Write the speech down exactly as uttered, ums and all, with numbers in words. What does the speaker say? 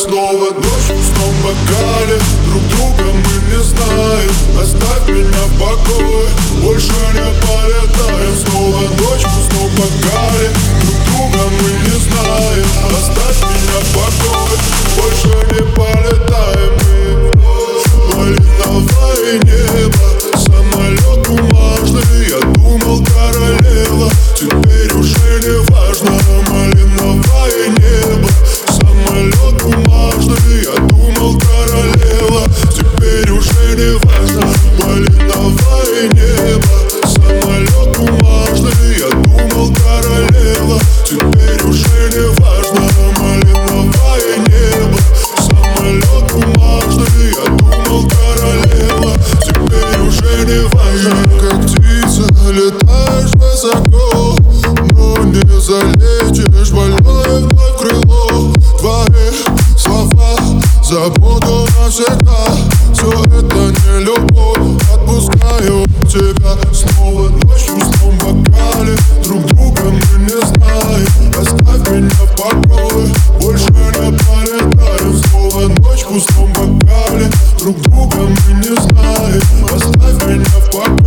Снова ночь в пустом бокале, друг друга мы не знаем. Оставь меня в покое, больше не полетаем. Снова ночь в пустом бокале, друг друга мы не знаем. Оставь меня в покое, больше не полетаем. Малиновое небо, самолет бумажный. Я думал, королева, теперь уже не важно. Малиновое небо, самолет бумажный. Я думал, королева, теперь уже не важно. Малиновое небо, самолет бумажный. Я думал, королева, теперь уже не важно. Малиновое небо, самолет бумажный. Я думал, королева, теперь уже не важно. Как птица летаешь высоко, но не залетишь, больное вновь крыло. Твои слова забуду навсегда. Все это не любовь, отпускаю тебя. Снова ночь в пустом бокале, друг друга мы не знаем. Оставь меня в покое, больше не полетаем. Снова ночь в пустом бокале, друг друга мы не знаем. Оставь меня в покое.